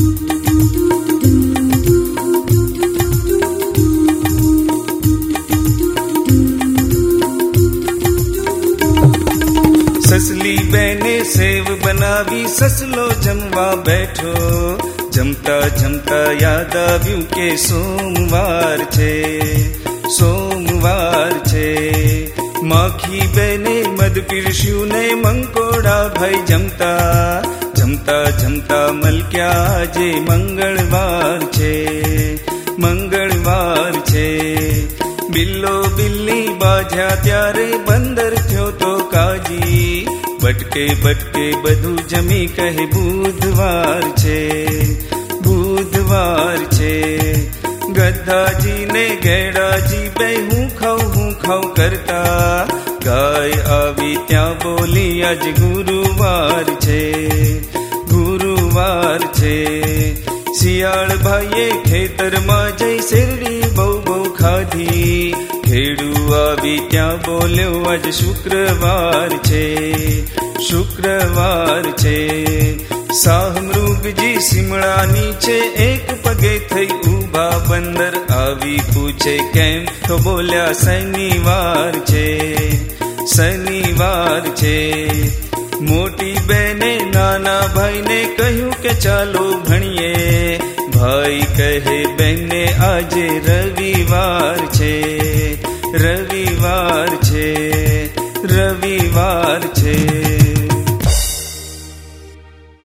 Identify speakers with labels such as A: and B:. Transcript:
A: સસલી બેને સેવ બનાવી, સસલો જમવા બેઠો. જમતા જમતા યાદ આવ્યું કે સોમવાર છે, સોમવાર છે. માખી બેને મધ પીરસ્યું ને મંકોડા ભાઈ જમતા. જમતા જમતા મલક્યા આજે મંગળવાર છે, મંગળવાર છે. બિલ્લો બિલ્લી બાજ્યા ત્યારે બંદર થયો તો કાજી. બટકે બટકે બધું જમી કહે બુધવાર છે, બુધવાર છે. ગધાજી ને ગેડાજી બે હું ખાઉં કરતા. ગાય આવી ત્યાં બોલી આજ ગુરુવાર છે, ગુરુવાર છે. શિયાળ ભાઈએ ખેતરમાં જઈ શેરડી બહુ બહુ ખાધી. ખેડૂ આવી ત્યાં બોલ્યો આજ શુક્રવાર છે, શુક્રવાર છે. શાહમૃગજી સીમડા નીચે એક પગે થઈ ઊભા. બંદર આવી પૂછે કેમ, તો બોલ્યા શનિવાર છે, શનિવાર છે. મોટી બેને નાના ભાઈને કહ્યું કે ચાલો ભણીએ. ભાઈ કહે બેનને આજે રવિવાર છે, રવિવાર છે, રવિવાર છે.